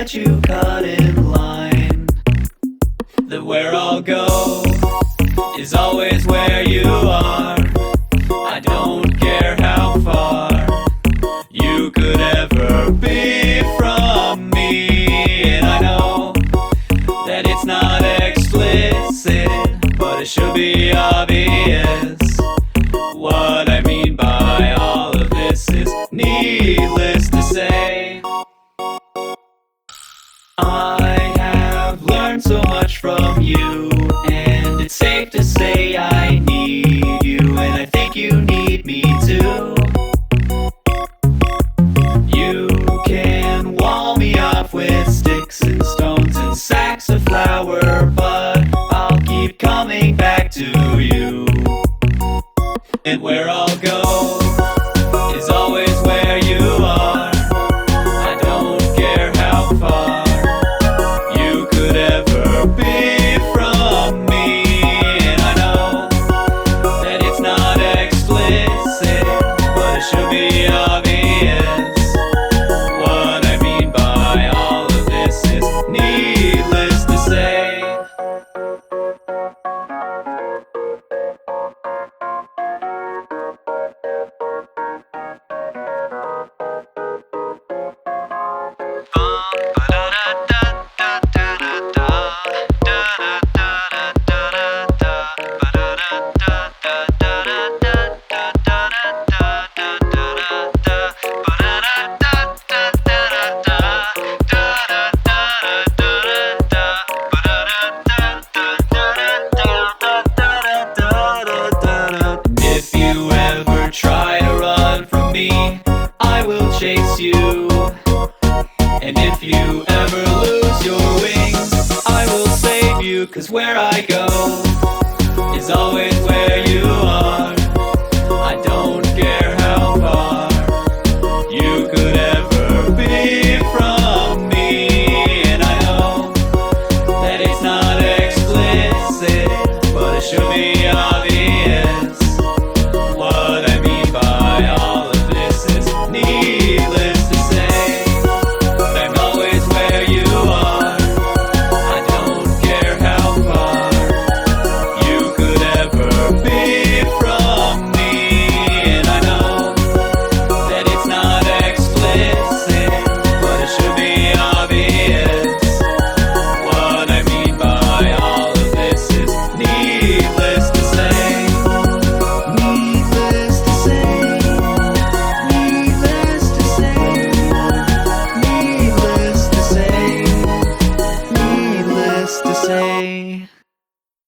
that you cut in line, that where I'll go is always where you are. I don't care how far you could ever be from me, and I know that it's not explicit, but it should be obvious. What I mean by all of this is needless to say. I have learned so much from you, and it's safe to say I need you, and I think you need me too. You can wall me off with sticks and stones and sacks of flour, but I'll keep coming back to you. And where I'll go is always where you are. I don't care how far you could ever be from me, and I know that it's not explicit, but it should be obvious. What I mean by all of this is needless to say. If you ever try to run from me, I will chase you. And if you ever lose your wings, I will save you, 'cause where I go